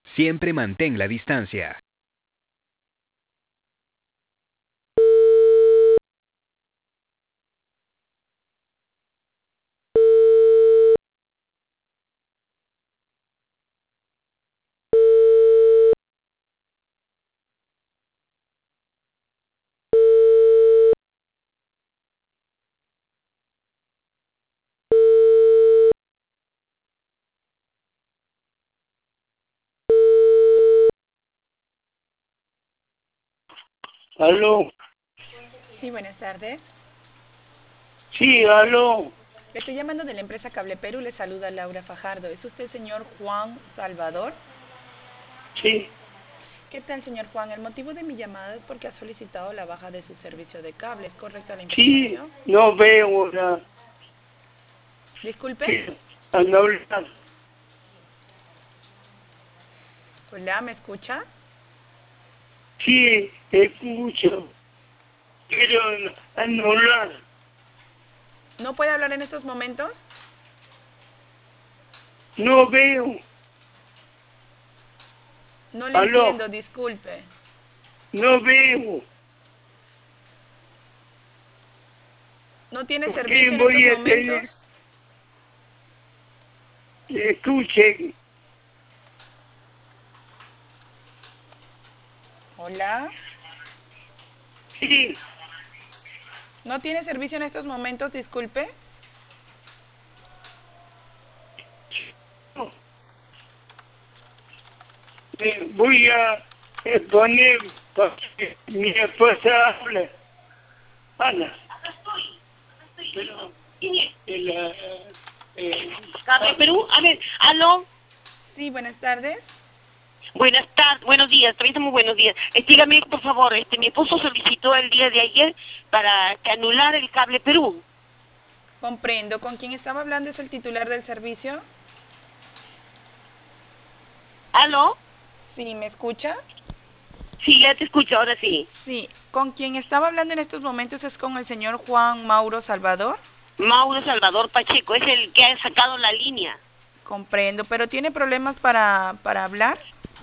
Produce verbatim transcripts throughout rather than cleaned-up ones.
Siempre mantén la distancia. Aló, Sí, buenas tardes. sí, aló, Le estoy llamando de la empresa Cable Perú. Le saluda Laura Fajardo. ¿Es usted el señor Juan Salvador? sí, ¿Qué tal, señor Juan? El motivo de mi llamada es porque ha solicitado la baja de su servicio de cable. ¿Es correcta la sí, información? no veo la Disculpe. que al hablar, Hola, ¿me escucha? sí, escucho, pero anular, ¿No puede hablar en estos momentos? no veo, No le aló, entiendo, disculpe. no veo, ¿No tiene ¿por qué servicio en estos voy a tener, momentos? escuche, Hola. sí, ¿No tiene servicio en estos momentos? Disculpe. no, me voy a eh, poner para que mi esposa hable, Ana, pero, el, eh, eh, Cable Perú, a ver, aló, Sí, buenas tardes. buenas tardes, buenos días, también muy buenos días. Eh, dígame, por favor, este, mi esposo solicitó el día de ayer para que anular el Cable Perú. Comprendo. ¿Con quién estaba hablando? ¿Es el titular del servicio? ¿Aló? Sí, ¿me escucha? Sí, ya te escucho, ahora sí. Sí, con quien estaba hablando en estos momentos es con el señor Juan Mauro Salvador. Mauro Salvador Pacheco, es el que ha sacado la línea. Comprendo, pero ¿tiene problemas para, para hablar?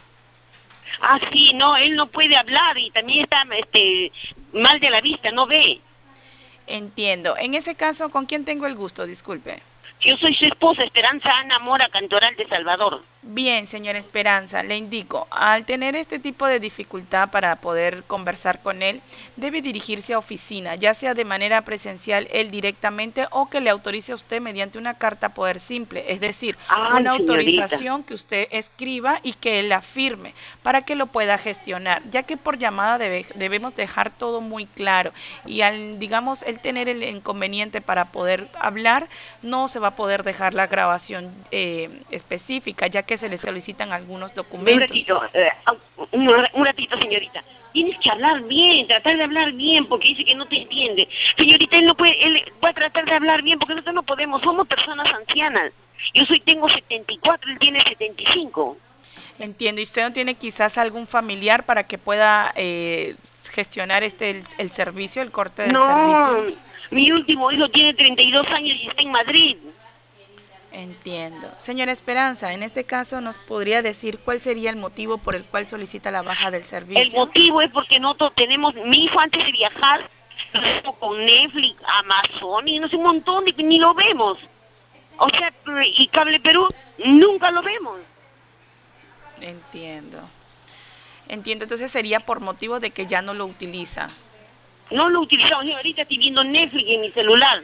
Ah, sí, no, él no puede hablar y también está este, mal de la vista, no ve. Entiendo. En ese caso, ¿con quién tengo el gusto? Disculpe. Yo soy su esposa, Esperanza Ana Mora Cantoral de Salvador. Bien, señora Esperanza, le indico, al tener este tipo de dificultad para poder conversar con él, debe dirigirse a oficina, ya sea de manera presencial él directamente o que le autorice a usted mediante una carta poder simple, es decir, Ay, una señorita. autorización que usted escriba y que él la firme para que lo pueda gestionar, ya que por llamada debe, debemos dejar todo muy claro y al, digamos, él tener el inconveniente para poder hablar, no se va a poder dejar la grabación eh, específica, ya que se le solicitan algunos Un documentos. ratito, eh, un, un ratito, señorita. Tienes que hablar bien, tratar de hablar bien, porque dice que no te entiende. Señorita, él no puede, él va a tratar de hablar bien, porque nosotros no podemos, somos personas ancianas. Yo soy, tengo setenta y cuatro, él tiene setenta y cinco. Entiendo, ¿y usted no tiene quizás algún familiar para que pueda eh, gestionar este el, el servicio, el corte del servicio? No, mi último hijo tiene treinta y dos años y está en Madrid. Entiendo. Señora Esperanza, en este caso nos podría decir cuál sería el motivo por el cual solicita la baja del El servicio. motivo es porque nosotros tenemos, mi hijo antes de viajar, lo vemos con Netflix, Amazon, y no sé, un montón, de, ni lo vemos. O sea, y Cable Perú, nunca lo vemos. Entiendo. Entiendo, entonces sería por motivo de que ya no lo utiliza. No lo utilizamos, yo ahorita estoy viendo Netflix en mi celular.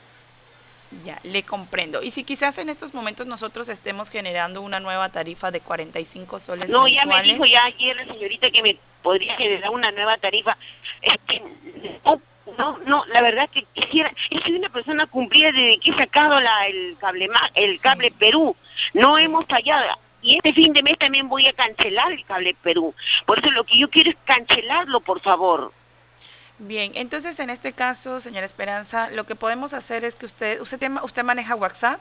Ya, le comprendo. Y si quizás en estos momentos nosotros estemos generando una nueva tarifa de cuarenta y cinco soles No, ya me mensuales, dijo ya ayer la señorita que me podría generar una nueva tarifa. Este, no, no, no, la verdad que quisiera, yo soy una persona cumplida desde que he sacado la, el cable ma- el sí, cable Perú. No sí. hemos fallado. Y este fin de mes también voy a cancelar el cable Perú. Por eso lo que yo quiero es cancelarlo, por favor. Bien, entonces en este caso, señora Esperanza, lo que podemos hacer es que usted, usted, tema- usted maneja WhatsApp.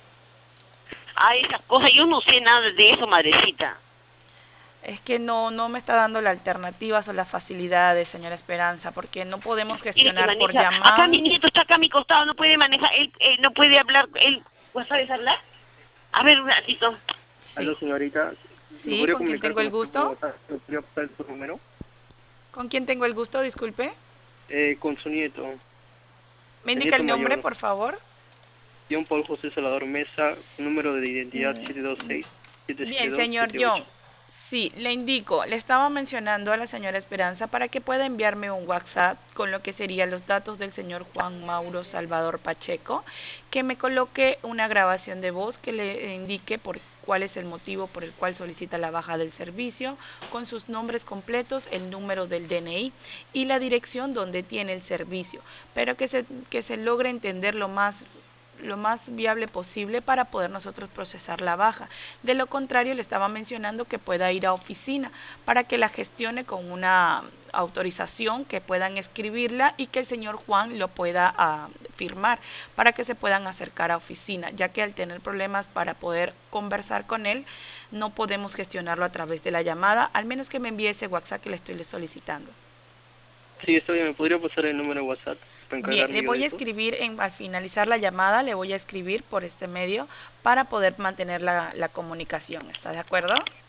Ah, esas cosas, yo no sé nada de eso, madrecita. Es que no, no me está dando las alternativas o las facilidades, señora Esperanza, porque no podemos Tiene que gestionar por manejar. Acá mi llamada. nieto está acá a mi costado, no puede manejar, él, él no puede hablar, él, ¿vos sabes hablar? A ver, un ratito. Sí. aló señorita, Sí, podría ¿con quién comunicar tengo el con usted gusto? por WhatsApp? ¿Me podría pasar su número? ¿Con quién tengo el gusto? Disculpe. Eh, con su nieto. ¿Me El indica nieto el nombre, mayor. por favor? John Paul José Salvador Mesa, número de identidad Mm, siete dos seis, siete siete Bien, dos, señor siete ocho. John. Sí, le indico, le estaba mencionando a la señora Esperanza para que pueda enviarme un WhatsApp con lo que serían los datos del señor Juan Mauro Salvador Pacheco, que me coloque una grabación de voz que le indique por cuál es el motivo por el cual solicita la baja del servicio, con sus nombres completos, el número del D N I y la dirección donde tiene el servicio, pero que se, que se logre entender lo más lo más viable posible para poder nosotros procesar la baja. De lo contrario, le estaba mencionando que pueda ir a oficina para que la gestione con una autorización, que puedan escribirla y que el señor Juan lo pueda uh, firmar para que se puedan acercar a oficina, ya que al tener problemas para poder conversar con él, no podemos gestionarlo a través de la llamada, al menos que me envíe ese WhatsApp que le estoy solicitando. Sí, está bien. ¿Me podría pasar el número de WhatsApp para Bien, encargarme le yo de voy a eso? escribir, en, al finalizar la llamada, le voy a escribir por este medio para poder mantener la, la comunicación. ¿Está de acuerdo?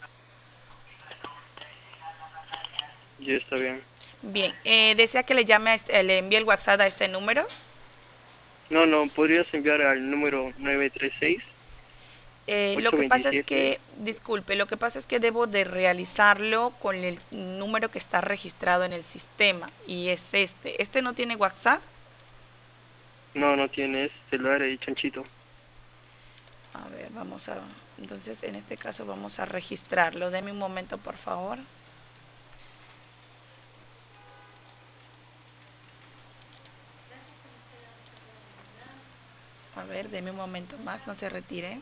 Ya está bien. Bien, eh, ¿desea que le llame, a este, le envíe el WhatsApp a este número? No, no, podrías enviar al número nueve tres seis, Eh, lo ocho que dos pasa es siete. que, disculpe, lo que pasa es que debo de realizarlo con el número que está registrado en el sistema y es este. ¿Este no tiene WhatsApp? No, no tienes celular de chanchito. A ver, vamos a... Entonces, en este caso vamos a registrarlo. Deme un momento, por favor. A ver, deme un momento más, no se retire.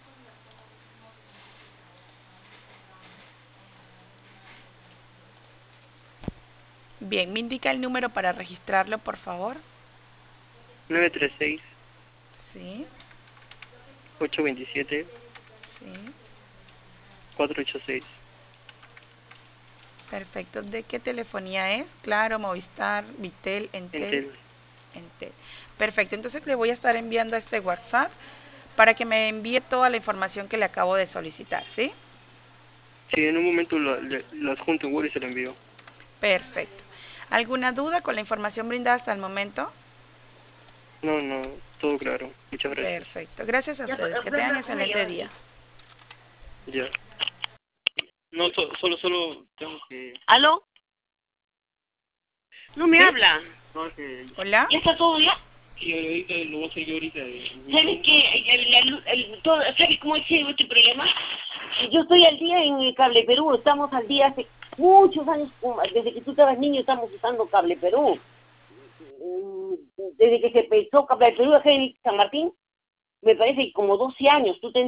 Bien, ¿me indica el número para registrarlo, por favor? nueve tres seis, Sí, ocho dos siete, sí. cuatro ocho seis. Perfecto. ¿De qué telefonía es? Claro, Movistar, Vitel, Entel. Entel. Entel. Perfecto, entonces le voy a estar enviando a este WhatsApp para que me envíe toda la información que le acabo de solicitar, ¿sí? Sí, en un momento lo, le- lo adjunto en Word y se lo envío. Perfecto. ¿Alguna duda con la información brindada hasta el momento? No, no, todo claro. Muchas gracias. Perfecto. Gracias a ustedes. Que tengan excelente día. Ya. No, so- solo, solo tengo que... ¿Aló? No me ¿Sí? habla. No, que... Hola. ¿Ya está todo ya? Sí, ahorita lo voy a hacer yo ahorita. ¿Sabes qué? El, el, el- todo- ¿Sabes cómo es este problema? Yo estoy al día en el Cable Perú, estamos al día hace muchos años, como- desde que tú estabas niño estamos usando Cable Perú. Mm, Desde que se empezó Cable Perú acá en San Martín, me parece que como doce años, tú ten-